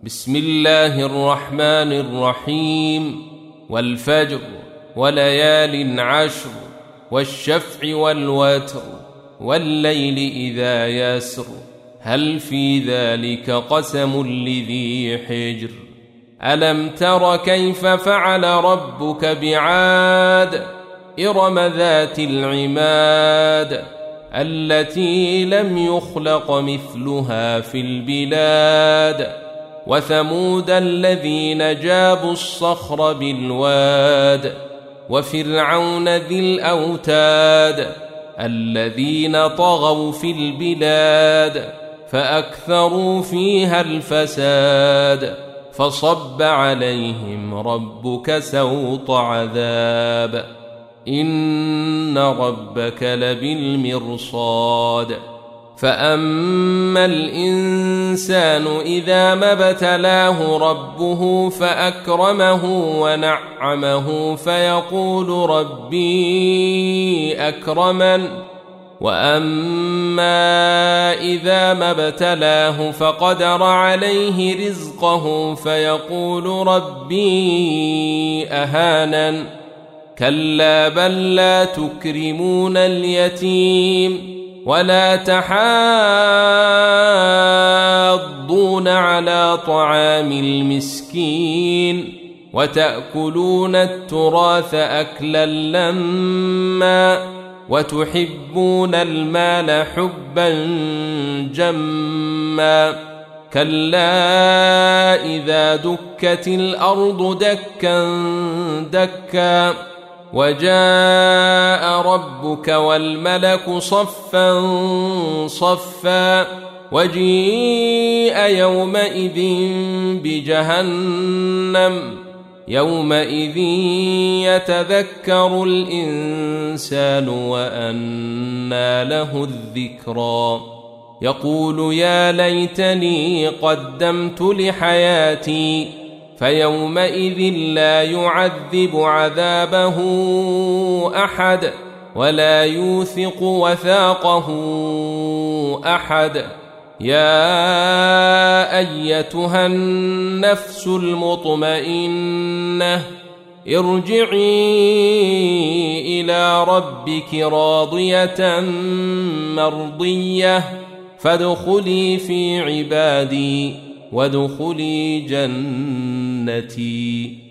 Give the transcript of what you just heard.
بسم الله الرحمن الرحيم. والفجر وليال عشر والشفع والوتر والليل إذا يسر هل في ذلك قسم لذي حجر ألم تر كيف فعل ربك بعاد إرم ذات العماد التي لم يخلق مثلها في البلاد وثمود الذين جابوا الصخر بالواد وفرعون ذي الأوتاد الذين طغوا في البلاد فأكثروا فيها الفساد فصب عليهم ربك سوط عذاب إن ربك لبالمرصاد فأما الإنسان إذا ما ابتلاه ربه فأكرمه ونعمه فيقول ربي أكرمن وأما إذا ما ابتلاه فقدر عليه رزقه فيقول ربي أهانن كلا بل لا تكرمون اليتيم ولا تحاضون على طعام المسكين وتأكلون التراث أكلا لما وتحبون المال حبا جما كلا إذا دكت الأرض دكا دكا وجاء ربك والملك صفا صفا وجيء يومئذ بجهنم يومئذ يتذكر الإنسان وأنى له الذكرى يقول يا ليتني قدمت لحياتي فيومئذ لا يعذب عذابه أحد ولا يوثق وثاقه أحد يا أيتها النفس المطمئنة ارجعي إلى ربك راضية مرضية فادخلي في عبادي وادخلي جنتي.